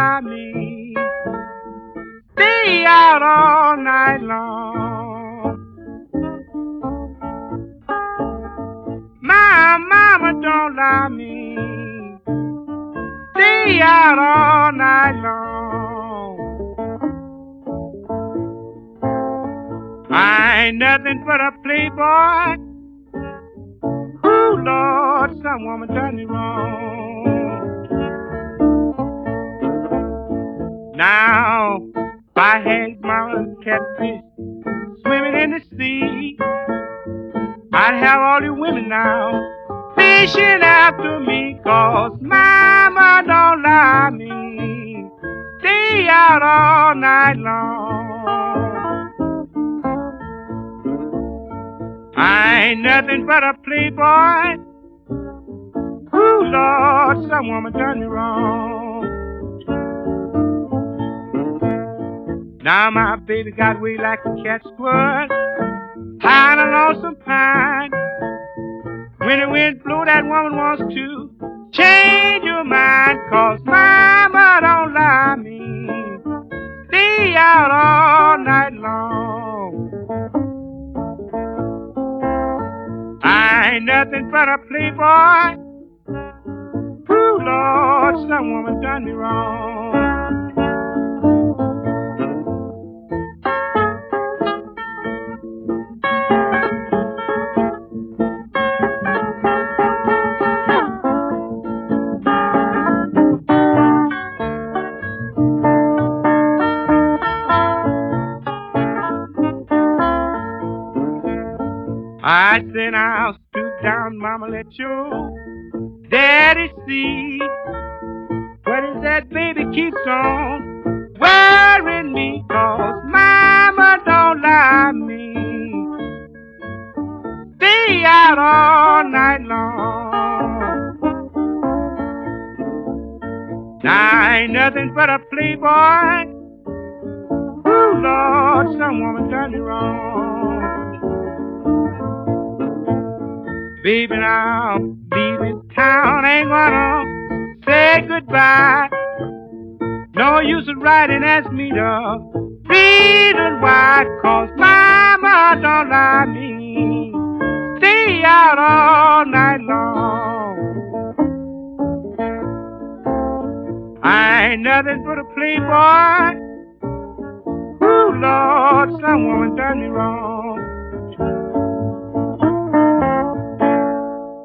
lie me. Stay out all night long. My mama don't lie me. Stay out all night long. I ain't nothing but a playboy. Ooh, Lord, some woman done me wrong. Now, if I had my catfish swimming in the sea, I'd have all the women now fishing after me, 'cause mama don't lie me. Stay out all night long. I ain't nothing but a playboy. Ooh, Lord, some woman done me wrong. Now my baby got way like a cat squirrel, high on a lonesome pine. When the wind blow, that woman wants to change your mind, 'cause mama don't lie me. Stay out all night long. I ain't nothing but a playboy. Ooh, Lord, some woman done me wrong. I said I'll stoop down, mama, let your daddy see. What is that baby keeps on worrying me, 'cause mama don't lie me. Stay out all night long. I ain't nothing but a playboy. Ooh, Lord, some woman done me wrong. Baby, now leaving town, ain't gonna say goodbye. No use of writing, ask me the reason why, 'cause mama don't lie me. Stay out all night long. I ain't nothing but a playboy. Ooh, Lord, some woman done me wrong.